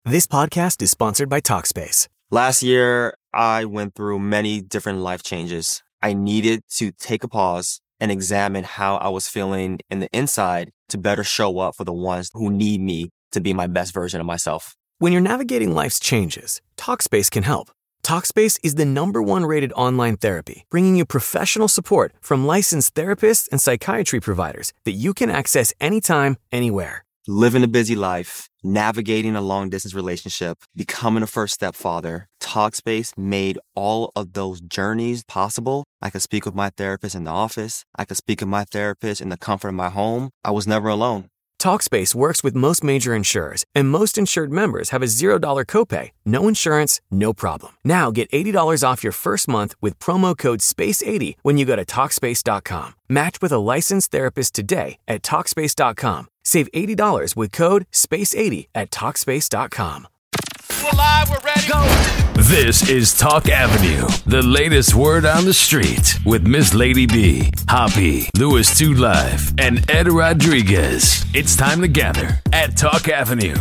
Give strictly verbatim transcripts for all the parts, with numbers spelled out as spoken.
This podcast is sponsored by Talkspace. Last year, I went through many different life changes. I needed to take a pause and examine how I was feeling in the inside to better show up for the ones who need me to be my best version of myself. When you're navigating life's changes, Talkspace can help. Talkspace is the number one rated online therapy, bringing you professional support from licensed therapists and psychiatry providers that you can access anytime, anywhere. Living a busy life, navigating a long-distance relationship, becoming a first-step father, Talkspace made all of those journeys possible. I could speak with my therapist in the office. I could speak with my therapist in the comfort of my home. I was never alone. Talkspace works with most major insurers, and most insured members have a zero dollars copay. No insurance, no problem. Now get eighty dollars off your first month with promo code space eighty when you go to Talkspace dot com. Match with a licensed therapist today at Talkspace dot com. Save eighty dollars with code space eighty at Talkspace dot com. We're live, we're ready, go! This is Talk Avenue, the latest word on the street with Miss Lady B, Hoppy, Louis two Live, and Ed Rodriguez. It's time to gather at Talk Avenue.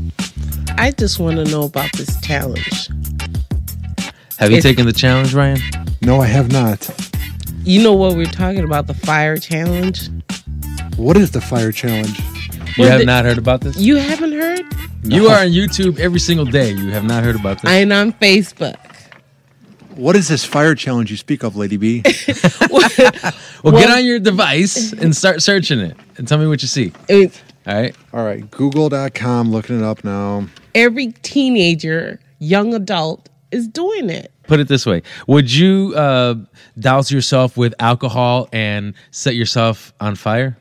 I just want to know about this challenge. Have you It's- taken the challenge, Ryan? No, I have not. You know what we're talking about, the fire challenge? What is the fire challenge? You Well, have the- not heard about this? You haven't heard? You are on YouTube every single day. You have not heard about this? And on Facebook. What is this fire challenge you speak of, Lady B? well, well- get on your device and start searching it and tell me what you see. It's All right? All right, google dot com, looking it up now. every teenager, young adult is doing it. Put it this way. Would you uh, douse yourself with alcohol and set yourself on fire?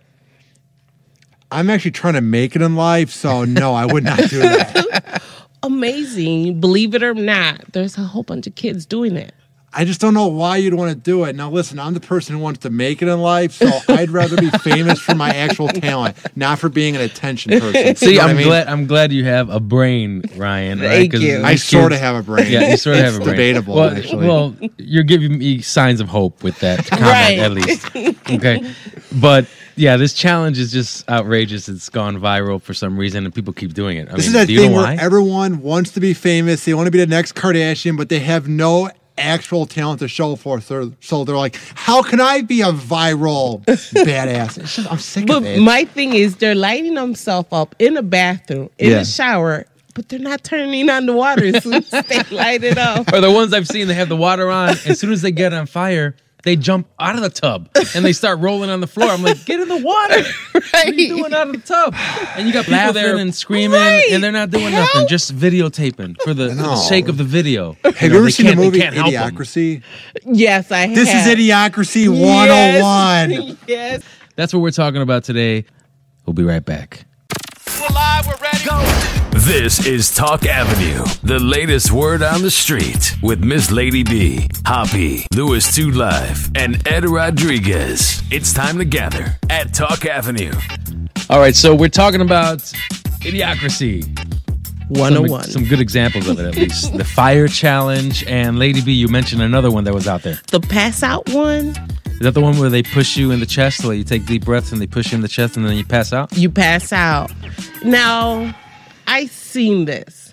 I'm actually trying to make it in life, so no, I would not do that. Amazing. Believe it or not, there's a whole bunch of kids doing it. I just don't know why you'd want to do it. Now, listen, I'm the person who wants to make it in life, so I'd rather be famous for my actual talent, not for being an attention person. See, You know what I'm I mean? glad I'm glad you have a brain, Ryan. Right? Thank 'Cause you. I these sort of kids- have a brain. Yeah, you sort of have a It's brain. debatable, well, actually. Well, you're giving me signs of hope with that comment, Right. at least. Okay, but yeah, this challenge is just outrageous. It's gone viral for some reason, and people keep doing it. I This mean, is that do you thing know where why? everyone wants to be famous. They want to be the next Kardashian, but they have no actual talent to show for it. So so they're like, how can I be a viral badass? It's just, I'm sick But of it. my thing is, they're lighting themselves up in a bathroom, in Yeah. the shower, but they're not turning on the water as soon as they light it up. Or the ones I've seen, they have the water on. As soon as they get on fire, they jump out of the tub and they start rolling on the floor. I'm like, get in the water. What are you doing out of the tub? And you got people Laughing there and screaming, Right. and they're not doing Help. nothing, just videotaping for the, the No. sake of the video. have know, you ever they seen the can't- they movie can't help 'em. Idiocracy? Yes, I This have. is Idiocracy one oh one. Yes. Yes. That's what we're talking about today. We'll be right back. We're live, we're ready, go! This is Talk Avenue, the latest word on the street with Miss Lady B, Hoppy, Louis two Live, and Ed Rodriguez. It's time to gather at Talk Avenue. All right, so we're talking about Idiocracy. one oh Some, one. some good examples of it, at least. The fire challenge, and Lady B, you mentioned another one that was out there. The pass out one, Is that the one where they push you in the chest, where you take deep breaths and they push you in the chest and then you pass out? you pass out. Now, I seen this.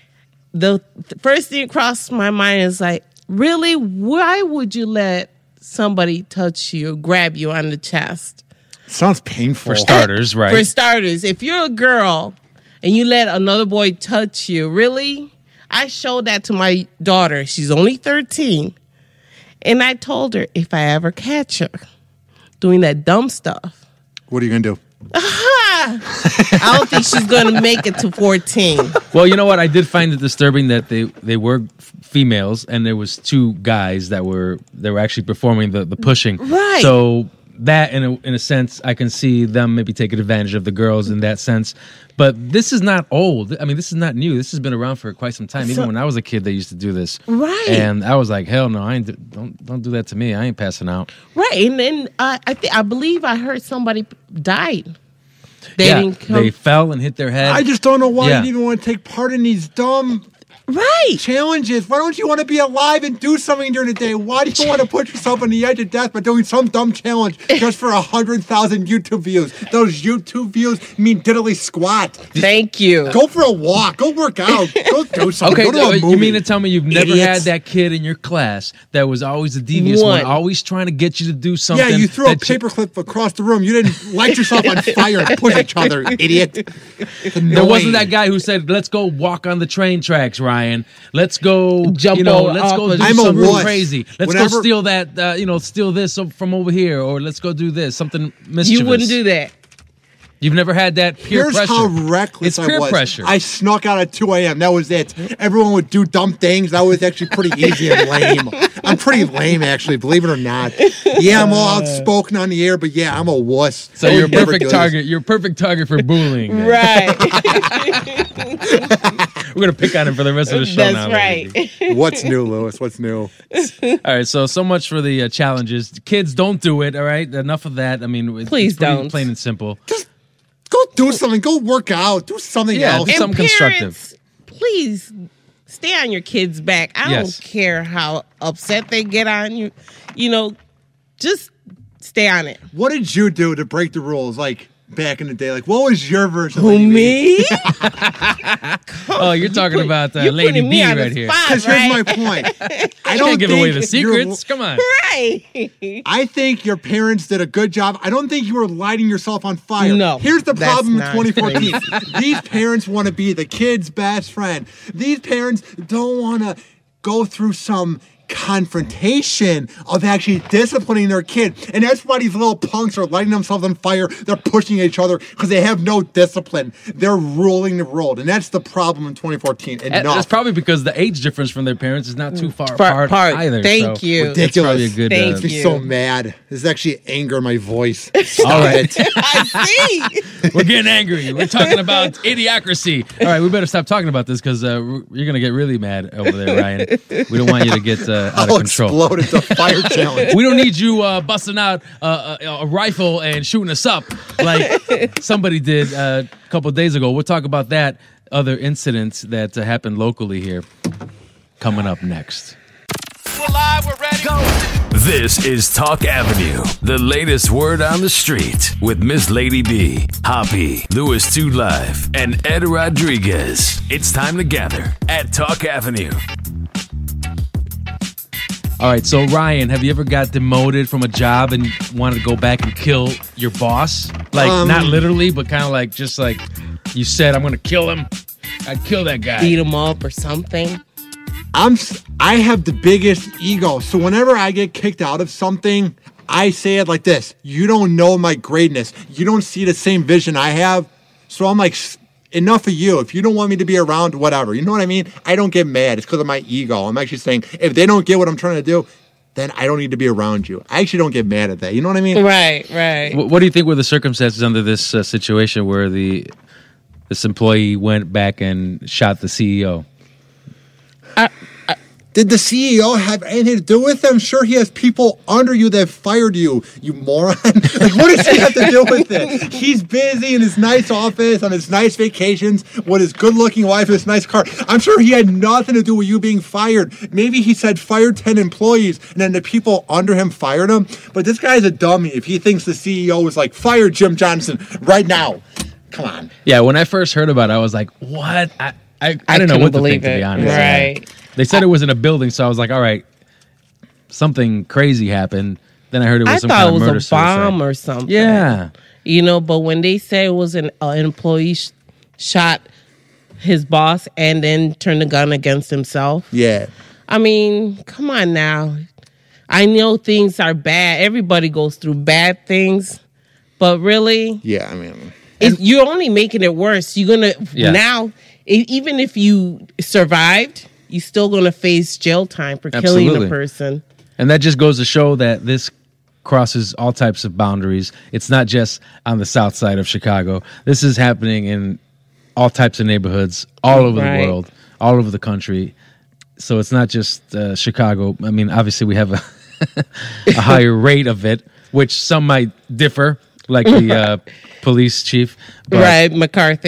The th- first thing across my mind is like, really, why would you let somebody touch you, grab you on the chest? Sounds painful. For starters, right? For starters, if you're a girl and you let another boy touch you, really? I showed that to my daughter. She's only thirteen. And I told her, if I ever catch her doing that dumb stuff, What are you going to do? I don't think she's going to make it to fourteen. Well, you know what? I did find it disturbing that they, they were f- females and there was two guys that were they were actually performing the, the pushing. Right. So that, in a, in a sense, I can see them maybe taking advantage of the girls in that sense. But this is not old. I mean, this is not new. This has been around for quite some time. Even So- when I was a kid, they used to do this. Right. And I was like, hell no, I ain't do, don't don't do that to me. I ain't passing out. Right. And then uh, I think I believe I heard somebody died. They yeah, didn't come. they fell and hit their head. I just don't know why Yeah. you'd even want to take part in these dumb Right. Challenges. Why don't you want to be alive and do something during the day? Why do you want to put yourself on the edge of death by doing some dumb challenge just for a hundred thousand YouTube views? Those YouTube views mean diddly squat. Thank you. Go for a walk. Go work out. Go do something. Okay, Go to a movie. you mean to tell me you've never Idiots. had that kid in your class that was always the devious one, One. always trying to get you to do something? Yeah, you threw a that you- paperclip across the room. You didn't light yourself on fire and push each other, idiot. There wasn't that guy who said, "Let's go walk on the train tracks, Ryan. Let's go Jump you know, on let's off go of- do I'm a something wuss. crazy. Let's Whenever- go steal that, uh, you know, steal this from over here, or let's go do this, something mischievous." You wouldn't do that. You've never had that peer Here's pressure. how reckless It's peer I was. pressure. I snuck out at two a.m. That was it. Everyone would do dumb things. That was actually pretty easy and lame. I'm pretty lame, actually, believe it or not. Yeah, I'm all outspoken on the air, but yeah, I'm a wuss. so I you're a would never perfect do this. target. You're a perfect target for bullying. then. Right. We're gonna pick on him for the rest of the show That's now. right. lady. What's new, Lewis? What's new? All right, so so much for the uh, challenges. Kids, don't do it. All right, enough of that. I mean, it's, Please it's pretty don't. plain and simple. Go do something. Go work out. Do something Yeah, else. do And something constructive. parents, please stay on your kids' back. I Yes. don't care how upset they get on you. You know, just stay on it. What did you do to break the rules? Like back in the day, like what was your version? Who, of Lady B? me? Oh, you're talking put- about uh, you're Lady putting B me on the right here. spot. Because here's my Right. point. I I don't can't give away think the you're- secrets. Come on. Right. I think your parents did a good job. I don't think you were lighting yourself on fire. No, Here's the that's problem in not twenty fourteen. These parents want to be the kid's best friend. These parents don't want to go through some confrontation of actually disciplining their kid. And that's why these little punks are lighting themselves on fire. They're pushing each other because they have no discipline. They're ruling the world. And that's the problem in twenty fourteen. And Enough. That's probably because the age difference from their parents is not too far Far apart, apart. either. Thank so you. That's probably a Ridiculous. good. Thank uh, Makes me you. so mad. This is actually anger in my voice. Stop All right. it. I see. We're getting angry. We're talking about idiocracy. All right, we better stop talking about this because uh, you're going to get really mad over there, Ryan. We don't want you to get uh, out I'll of control. explode into fire challenge. We don't need you uh, busting out uh, a, a rifle and shooting us up like somebody did uh, a couple of days ago. We'll talk about that other incidents that uh, happened locally here coming up next. We're live, we're ready. Go. This is Talk Avenue, the latest word on the street with Miss Lady B, Hoppy, Louis two Live, and Ed Rodriguez. It's time to gather at Talk Avenue. All right, so Ryan, have you ever got demoted from a job and wanted to go back and kill your boss? Like, Um, not literally, but kind of like, just like you said, I'm going to kill him. I'd kill that guy. Beat them up or something. I'm s- I have the biggest ego. So whenever I get kicked out of something, I say it like this. You don't know my greatness. You don't see the same vision I have. So I'm like, "S- enough of you. If you don't want me to be around, whatever. You know what I mean? I don't get mad. It's because of my ego. I'm actually saying, if they don't get what I'm trying to do, then I don't need to be around you. I actually don't get mad at that. You know what I mean? Right, right. Wh- What do you think were the circumstances under this uh, situation where the this employee went back and shot the C E O? Did the C E O have anything to do with it? I'm sure he has people under you that fired you, you moron. Like, what does he have to do with it? He's busy in his nice office, on his nice vacations, with his good-looking wife, his nice car. I'm sure he had nothing to do with you being fired. Maybe he said fired ten employees, and then the people under him fired him. But this guy's a dummy if he thinks the C E O was like, fire Jim Johnson right now. Come on. Yeah, when I first heard about it, I was like, what? I, I, I, I didn't know couldn't what to believe think, to be it. honest. Right. They said it was in a building, so I was like, all right, something crazy happened. Then I heard it was I some thought kind it of murder was a bomb suicide. or something. Yeah. You know, but when they say it was an uh, employee sh- shot his boss and then turned the gun against himself. Yeah. I mean, come on now. I know things are bad. Everybody goes through bad things. But really, Yeah, I mean... if you're only making it worse. You're going to, Yeah. now, e- even if you survived, you're still going to face jail time for killing Absolutely. a person. And that just goes to show that this crosses all types of boundaries. It's not just on the south side of Chicago. This is happening in all types of neighborhoods all over Right. the world, all over the country. So it's not just uh, Chicago. I mean, obviously we have a, a higher rate of it, which some might differ, like the uh, police chief. But Right, McCarthy.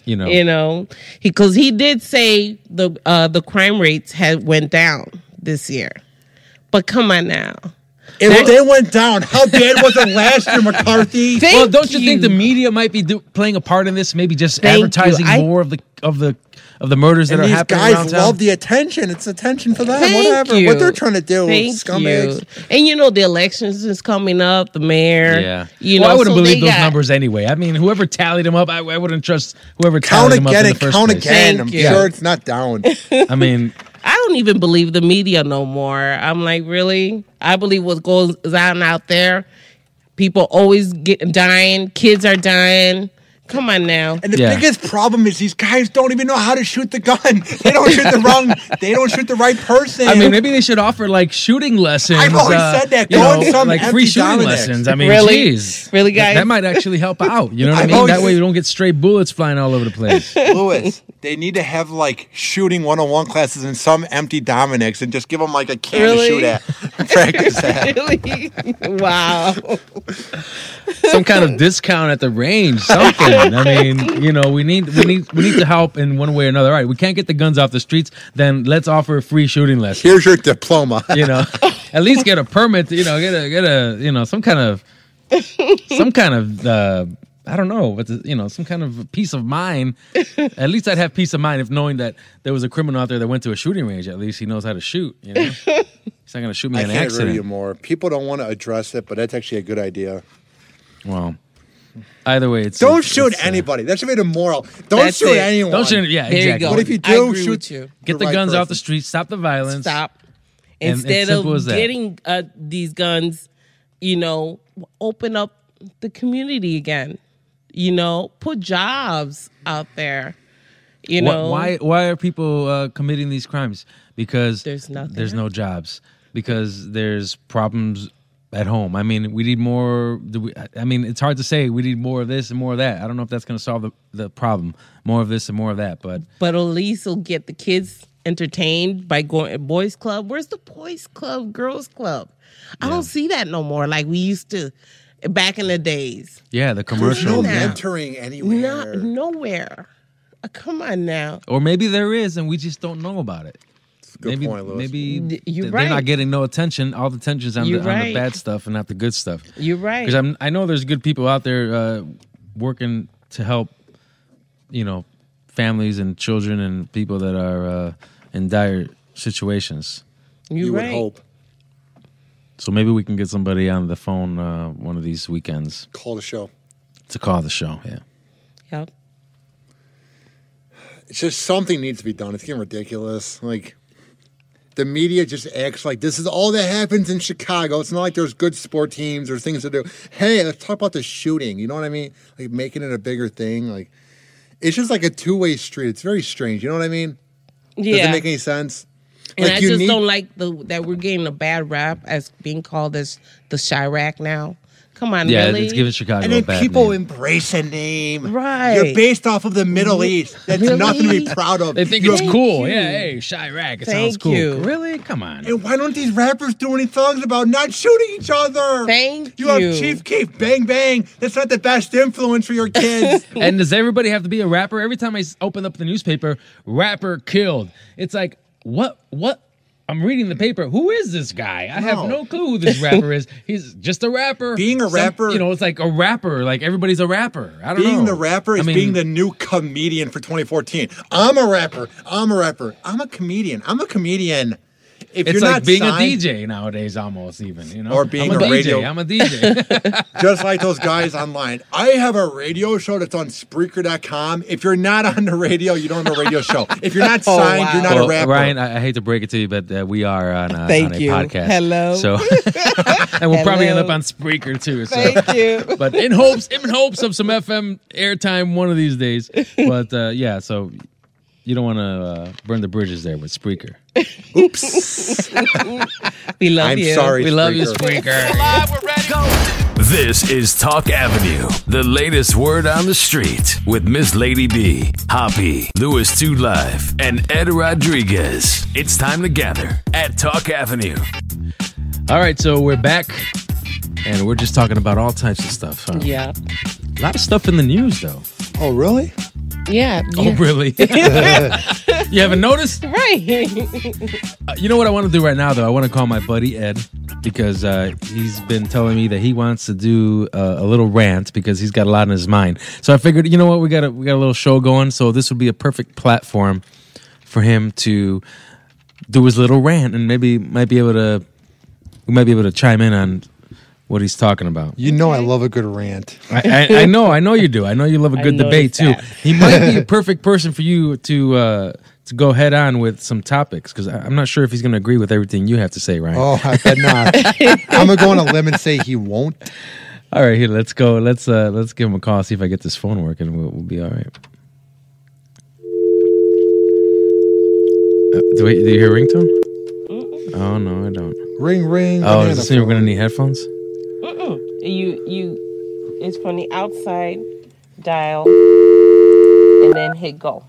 You know, You know, because he, he did say the uh, the crime rates had went down this year. But come on now. If they went down, how bad was it last year, McCarthy? Thank well, don't you, you. think the media might be do, playing a part in this? Maybe just Thank advertising you. I- more of the of the of the murders that And are these happening guys around town. love the attention. It's attention for them. Thank Whatever. you. What they're trying to do, Thank scumbags. you. And you know the elections is coming up, the mayor. Yeah, You well, know, I wouldn't so believe they those got- numbers anyway. I mean, whoever tallied them up, I, I wouldn't trust whoever Count tallied them up again in and the first count place. again. Thank I'm you. sure it's not down. I mean, I don't even believe the media no more. I'm like, really? I believe what goes on out there. People always get dying. Kids are dying. Come on now. And the Yeah. biggest problem is these guys don't even know how to shoot the gun. They don't shoot the wrong. They don't shoot the right person. I mean, maybe they should offer like shooting lessons. I've always uh, said that. you Go know, on some like empty free shooting Dominics. lessons. I mean, Really? jeez. Really, That- guys? That might actually help out. You know what I I've mean? always- That way you don't get stray bullets flying all over the place. Lewis, they need to have like shooting one oh one classes in some empty Dominics and just give them like a can Really? to shoot at. Practice that. Really? Wow. Some kind of discount at the range, something. I mean, you know, we need we need we need to help in one way or another. All right, we can't get the guns off the streets, then let's offer free shooting lessons. Here's your diploma. You know, at least get a permit. To, you know, get a get a you know some kind of some kind of uh, I don't know, but you know, some kind of peace of mind. At least I'd have peace of mind if knowing that there was a criminal out there that went to a shooting range. At least he knows how to shoot. You know, he's not going to shoot me I in an can't agree with you accident. more. People don't want to address it, but that's actually a good idea. Well, either way, it's Don't it's, shoot it's, uh, anybody. That should be the moral. Don't That's shoot it. anyone. Don't shoot. Yeah, There you exactly. go. But if you I do, agree shoot with you. Get the right guns off the person. street. Stop the violence. Stop. And- and Instead simple as of that. getting uh, these guns, you know, open up the community again. You know, put jobs out there. You Wh- know, why why are people uh, committing these crimes? Because There's nothing there's no jobs. Because there's problems at home. I mean, we need more. Do we, I mean, it's hard to say. We need more of this and more of that. I don't know if that's going to solve the, the problem. More of this and more of that. But But at least it'll get the kids entertained by going to boys club. Where's the boys club, girls club? I don't see that no more like we used to back in the days. yeah, the There's commercial. no yeah. mentoring anywhere. Not nowhere. Uh, come on now. Or maybe there is, and we just don't know about it. Good maybe point, Louis. maybe D- you're they're not right. getting no attention. All the attention's on, the, You're on the right. bad stuff and not the good stuff. You're right. Because I'm I know there's good people out there uh, working to help, you know, families and children and people that are uh, in dire situations. You're You right. would hope. So maybe we can get somebody on the phone uh, one of these weekends Call the show. to call the show. Yeah. Yep. It's just something needs to be done. It's getting ridiculous. Like, the media just acts like this is all that happens in Chicago. It's not like there's good sport teams or things to do. Hey, let's talk about the shooting. You know what I mean? Like, making it a bigger thing. Like, it's just like a two-way street. It's very strange. You know what I mean? Yeah. Does it make any sense? And Like, I you just need- don't like the that we're getting a bad rap as being called as the Chirac now. Come on, Yeah, really? it's giving Chicago And a then bad people name. embrace a name. Right. You're based off of the Middle East. That's Really? nothing to be proud of. They think You it's have- cool. you. Yeah, hey, Chirac. It sounds Thank cool. you. Really? Come on. And why don't these rappers do any songs about not shooting each other? Thank you. you. have Chief Keef, Bang Bang. That's not the best influence for your kids. And does everybody have to be a rapper? Every time I s- open up the newspaper, rapper killed. It's like, what? What? I'm reading the paper. Who is this guy? I have No. no clue who this rapper is. He's just a rapper. Being a Some- rapper- you know, it's like a rapper. Like everybody's a rapper. I don't know. Being the rapper is I mean, being the new comedian for twenty fourteen. I'm a rapper. I'm a rapper. I'm a comedian. I'm a comedian. If It's you're like not being signed, a D J nowadays, almost even. You know, Or being I'm a, a D J. radio- I'm a D J. just like those guys online. I have a radio show that's on Spreaker dot com. If you're not on the radio, you don't have a radio show. If you're not Oh, signed, wow. you're not Well, a rapper. Ryan, I, I hate to break it to you, but uh, we are on, uh, Thank on a you. podcast. Hello. So, and we'll probably end Hello. up on Spreaker too. So. Thank you. But in hopes, in hopes of some F M airtime one of these days. But uh, yeah, so you don't want to uh, burn the bridges there with Spreaker. Oops. We love I'm you. sorry. We love you, Spreaker. Spreaker. Live, we're ready. Go. This is Talk Avenue, the latest word on the street with Miss Lady B, Hoppy, Louis two Live, and Ed Rodriguez. It's time to gather at Talk Avenue. All right, so we're back, and we're just talking about all types of stuff. Huh? Yeah. A lot of stuff in the news, though. Oh, really? Yeah. Oh, yeah. really? You haven't noticed? Right. Uh, you know what I want to do right now, though? I want to call my buddy Ed because uh, he's been telling me that he wants to do uh, a little rant because he's got a lot on his mind. So I figured, you know what? We got a, we got a little show going, so this would be a perfect platform for him to do his little rant, and maybe might be able to we might be able to chime in on what he's talking about. You know I love a good rant. I, I, I know, I know you do. I know you love a I good debate too. noticed that. He might be a perfect person for you to uh, to go head on with some topics because I'm not sure if he's going to agree with everything you have to say, Ryan. Oh, I bet not. I'm gonna go on a limb and say he won't. All right, here, let's go. Let's uh, let's give him a call. See if I get this phone working. We'll, we'll be all right. Uh, do, we, do you hear a ringtone? Mm-mm. Oh no, I don't. Ring, ring. Oh, does this mean we're gonna need headphones? Mm-mm. You you. It's from the outside. Dial and then hit go.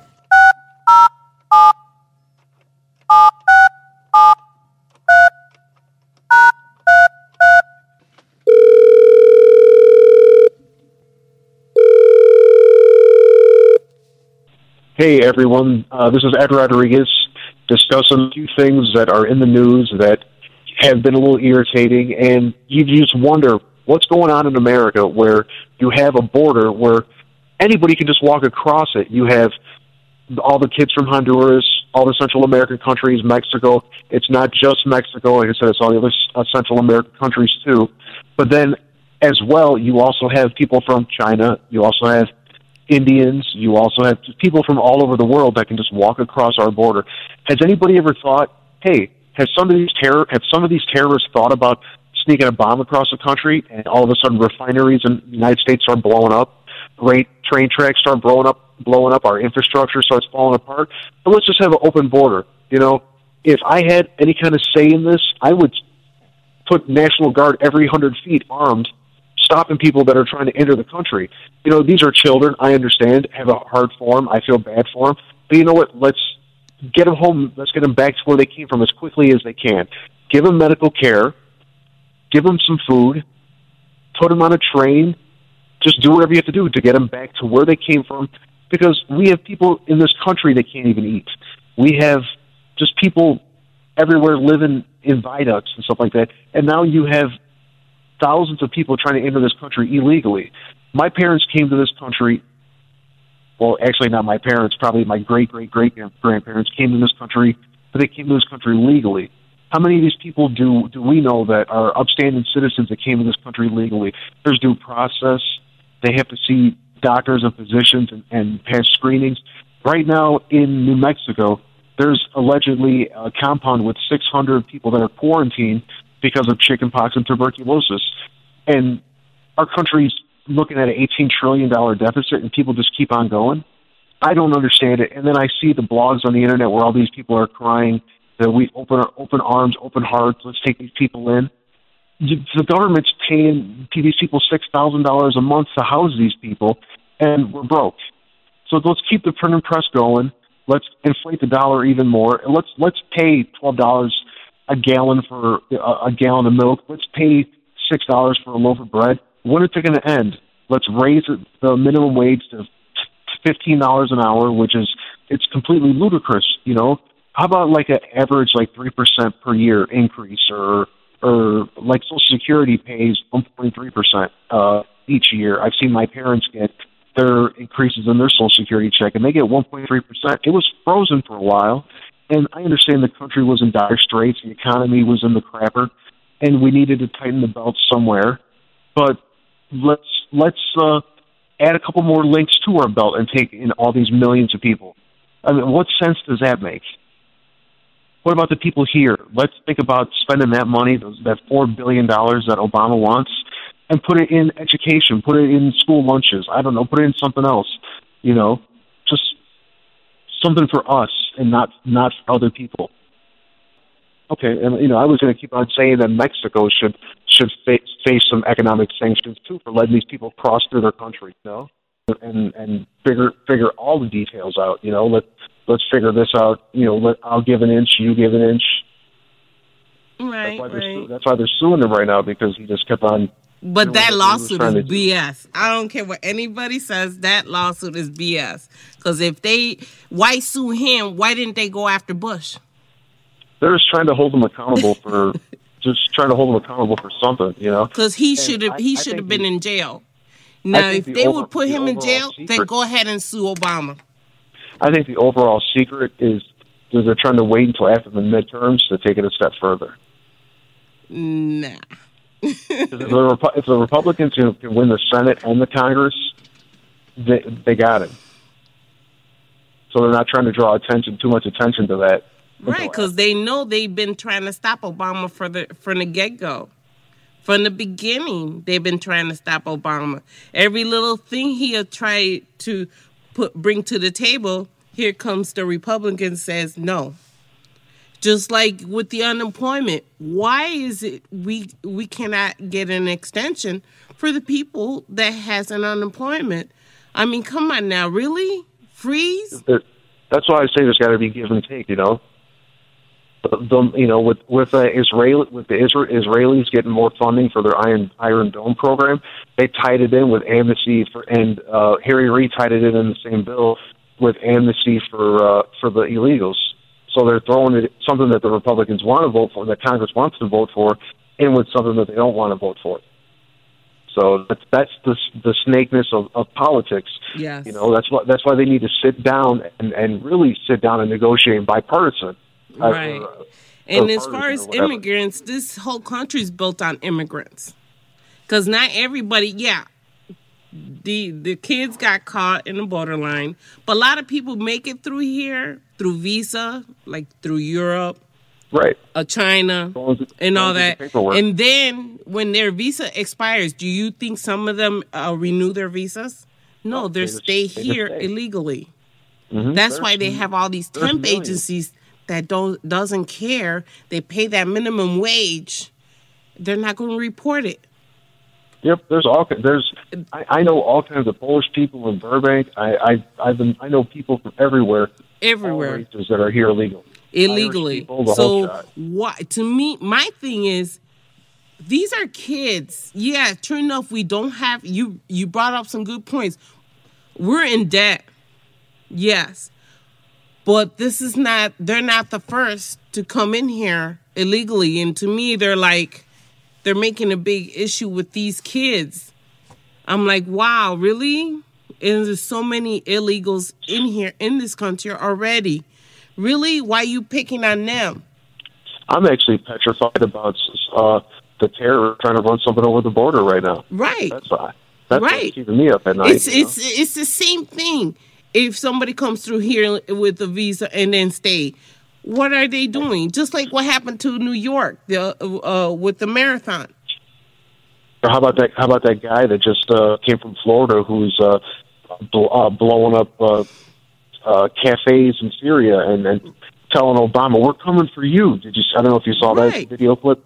Hey everyone, uh, this is Ed Rodriguez discussing a few things that are in the news that have been a little irritating, and you just wonder what's going on in America where you have a border where anybody can just walk across it. You have all the kids from Honduras, all the Central American countries, Mexico. It's not just Mexico. Like I said, it's all the other uh, Central American countries too. But then as well, you also have people from China. You also have Indians. You also have people from all over the world that can just walk across our border. Has anybody ever thought, hey, have some of these terror, have some of these terrorists thought about sneaking a bomb across the country, and all of a sudden refineries in the United States start blowing up, great train tracks start blowing up, blowing up, our infrastructure starts falling apart? But let's just have an open border. You know, if I had any kind of say in this, I would put National Guard every hundred feet armed, stopping people that are trying to enter the country. You know, these are children, I understand, have a hard for them. I feel bad for them. But you know what? Let's get them home. Let's get them back to where they came from as quickly as they can. Give them medical care. Give them some food. Put them on a train. Just do whatever you have to do to get them back to where they came from, because we have people in this country that can't even eat. We have just people everywhere living in viaducts and stuff like that. And now you have thousands of people trying to enter this country illegally. My parents came to this country, well, actually not my parents, probably my great-great-great-grandparents came to this country, but they came to this country legally. How many of these people do, do we know that are upstanding citizens that came to this country legally? There's due process. They have to see doctors and physicians and, and pass screenings. Right now in New Mexico, there's allegedly a compound with six hundred people that are quarantined because of chickenpox and tuberculosis. And our country's looking at an eighteen trillion dollars deficit, and people just keep on going. I don't understand it. And then I see the blogs on the internet where all these people are crying that we open our open arms, open hearts, let's take these people in. The government's paying these people six thousand dollars a month to house these people, and we're broke. So let's keep the print and press going. Let's inflate the dollar even more. Let's let's pay twelve dollars a gallon for a, a gallon of milk. Let's pay six dollars for a loaf of bread. When is it going to end? Let's raise the minimum wage to fifteen dollars an hour, which is, it's completely ludicrous, you know? How about like an average like three percent per year increase, or or like Social Security pays one point three percent uh, each year. I've seen my parents get their increases in their Social Security check, and they get one point three percent. It was frozen for a while, and I understand the country was in dire straits, the economy was in the crapper, and we needed to tighten the belt somewhere. But let's let's uh, add a couple more links to our belt and take in all these millions of people. I mean, what sense does that make? What about the people here? Let's think about spending that money, those, that four billion dollars that Obama wants, and put it in education, put it in school lunches. I don't know, put it in something else. You know, just something for us and not not for other people. Okay, and you know, I was going to keep on saying that Mexico should should face, face some economic sanctions too for letting these people cross through their country. You know, and and figure figure all the details out. You know, let let's figure this out. You know, let, I'll give an inch, you give an inch. Right, that's why, right. that's why they're suing him right now, because he just kept on But doing that what he was lawsuit trying is to do. B S. I don't care what anybody says. That lawsuit is B S. Because if they, why sue him? Why didn't they go after Bush? They're just trying to hold him accountable for, just trying to hold him accountable for something, you know? Because he And should have I- he I should have think been the- in jail. Now, think if the they over- would put the him in overall jail, then secret- go ahead and sue Obama. I think the overall secret is that they're trying to wait until after the midterms to take it a step further. Nah. 'Cause if, the Repu- if the Republicans can, can win the Senate and the Congress, they, they got it. So they're not trying to draw attention, too much attention to that. Right, because they know they've been trying to stop Obama for the from the get-go. From the beginning, they've been trying to stop Obama. Every little thing he had tried to put bring to the table, here comes the Republican says no. Just like with the unemployment, why is it we we cannot get an extension for the people that has an unemployment? I mean, come on now, really? Freeze? It- That's why I say there's got to be give and take, you know? The, the, you know, with with uh, Israel, with the Isra- Israelis getting more funding for their Iron Iron Dome program, they tied it in with amnesty for, and uh, Harry Reid tied it in in the same bill with amnesty for uh, for the illegals. So they're throwing it something that the Republicans want to vote for, that Congress wants to vote for, in with something that they don't want to vote for. So that's that's the the snakeness of, of politics. Yes. You know, that's why that's why they need to sit down and, and really sit down and negotiate bipartisan. Uh, Right. or, uh, And or as far partisan as or whatever. immigrants, this whole country is built on immigrants. Because not everybody, yeah, the the kids got caught in the borderline, but a lot of people make it through here through visa, like through Europe, Right. uh, China, Going through- and all going through the that. paperwork. And then when their visa expires, do you think some of them uh, renew their visas? No, they they just- stay they just here stay. illegally. Mhm. That's There's- why they have all these there's temp millions. agencies that don't doesn't care. They pay that minimum wage. They're not going to report it. Yep, there's all ki- there's I, I know all kinds of Polish people in Burbank. I I I've been I know people from everywhere, all Everywhere races that are here illegal. illegally. Irish people, the whole So shot. why? To me, my thing is, these are kids. Yeah, true enough. We don't have you. You brought up some good points. We're in debt. Yes. But this is not, they're not the first to come in here illegally. And to me, they're like, they're making a big issue with these kids. I'm like, wow, really? And there's so many illegals in here, in this country already. Really? Why are you picking on them? I'm actually petrified about uh, the terror trying to run something over the border right now. Right. That's why. That's what's Right. keeping me up at night. It's you know? it's it's the same thing. If somebody comes through here with a visa and then stay, what are they doing? Just like what happened to New York, the uh, with the marathon. Or how about that? How about that guy that just uh, came from Florida who's uh, bl- uh, blowing up uh, uh, cafes in Syria and, and telling Obama, "We're coming for you." Did you? I don't know if you saw Right. that video clip.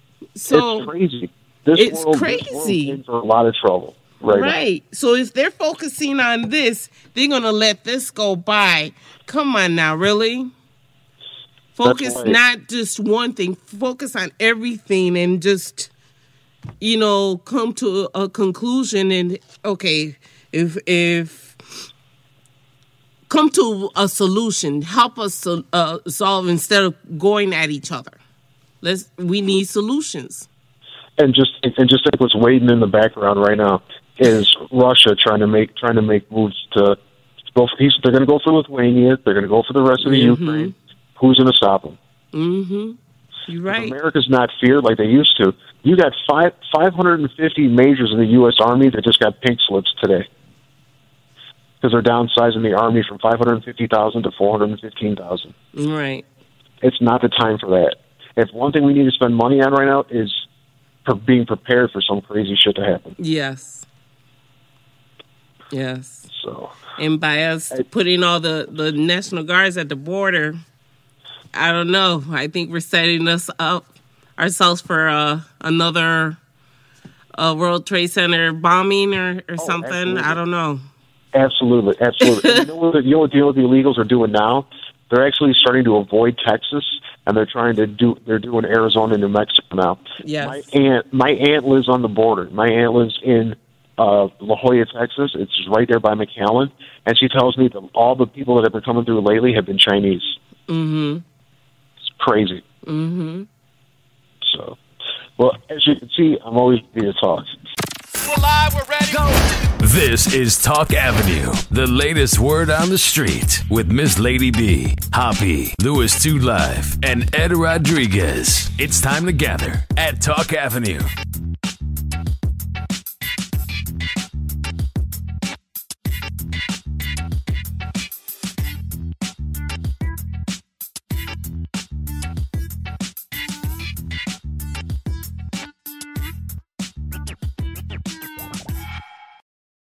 So It's crazy. This it's world, crazy. This world's in for a lot of trouble right, right. So if they're focusing on this, they're gonna let this go by. Come on now, really? Focus right. not just one thing. Focus on everything and just, you know, come to a conclusion. And okay, if if come to a solution, help us sol- uh, solve instead of going at each other. Let's. We need solutions. now. And just and just think what's waiting in the background right now is Russia trying to make trying to make moves to go. For, he's, they're going to go for Lithuania. They're going to go for the rest of the Mm-hmm. Ukraine. Who's going to stop them? Mm-hmm. You're right. America's not feared like they used to. You got five five hundred and fifty majors in the U S Army that just got pink slips today because they're downsizing the Army from five hundred and fifty thousand to four hundred and fifteen thousand. Right. It's not the time for that. If one thing we need to spend money on right now is for being prepared for some crazy shit to happen. Yes. Yes. So And by us putting all the, the National Guards at the border, I don't know. I think we're setting us up ourselves for uh, another uh, World Trade Center bombing or, or something. absolutely. I don't know. absolutely, absolutely. And you know what? the- You know what the, you know what the illegals are doing now? They're actually starting to avoid Texas, and they're trying to do. They're doing Arizona, New Mexico now. Yes. My aunt, my aunt lives on the border. My aunt lives in uh, La Jolla, Texas. It's right there by McAllen, and she tells me that all the people that have been coming through lately have been Chinese. Mm-hmm. It's crazy. Mm-hmm. So, well, as you can see, I'm always here to talk. We're live, we're ready. Go. This is Talk Avenue, the latest word on the street with Miss Lady B, Hoppy, Louis two Live, and Ed Rodriguez. It's time to gather at Talk Avenue.